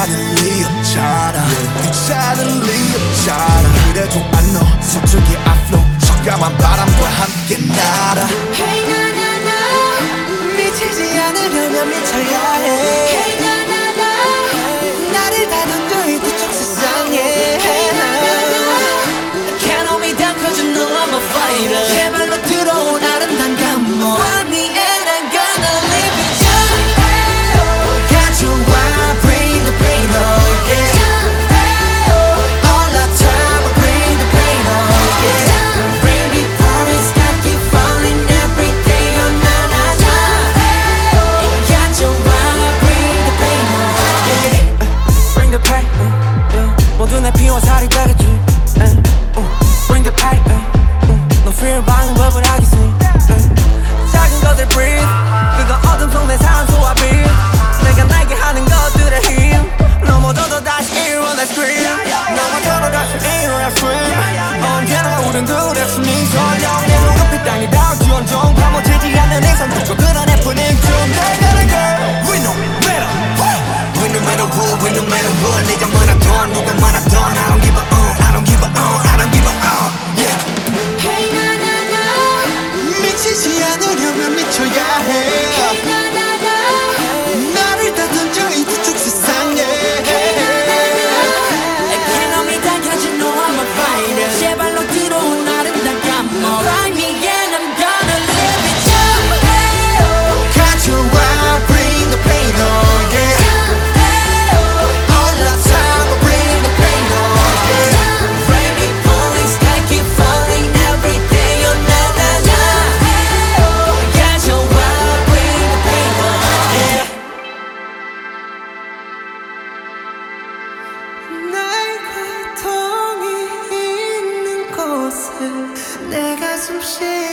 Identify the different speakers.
Speaker 1: 귀찮은 리 없잖아 귀찮은 리 없잖아 그래도 I know 서쪽의 앞로 적감한 바람과 함께 날아
Speaker 2: Hey na na na
Speaker 1: 미치지 않으려면 미쳐야 해
Speaker 2: Hey na na na
Speaker 1: 나를 다듬고 이 두쪽 세상에
Speaker 2: Hey na na na
Speaker 1: Can't hold me down cause you know I'm a fighter 제발로 들어온 아름다운 감동 Find me and I'm gonna live it up 가져와 bring the pain on yeah All the time I bring the pain on yeah Baby promise I keep falling every day oh na na na 가져와 bring the pain on yeah
Speaker 3: Bring the pain 모두 내 피와 살이 되겠지 Bring the pain 너 fear 받는 법을 알겠지 작은 것들 breathe 그건 어둠 속 내 산소와 빛 내가 날게 하는 것들의 힘 넘어져도 다시 일어나 scream 넘어져도 다시 일어나 scream 언제나 우린 둘의 숨이 설령 내 눈앞에 땅이 닿을지 온종 파묻히지 않는 이상 그저 그런 해프닝 좀 내가는 girl
Speaker 1: We no matter what We no matter what We no matter what 네가 많아던 누가 많아던 I don't give a I don't give a I don't give a yeah
Speaker 2: Hey na na na
Speaker 1: 미치지 않으려면 미쳐야 해
Speaker 2: Hey na na na
Speaker 1: 나를 다듬죠 이 두쪽 세상에
Speaker 2: Can't hold me down cause you know I'm a fighter 제발로 들어온 아름다운 감동 Find me and I'm gonna live it up
Speaker 1: 가져와 bring the pain on yeah All the time I bring the pain on yeah
Speaker 2: Baby please I keep falling every day oh na na na 가져와 bring the pain on yeah
Speaker 3: 나의 고통이 있는 곳에 내 가슴 씨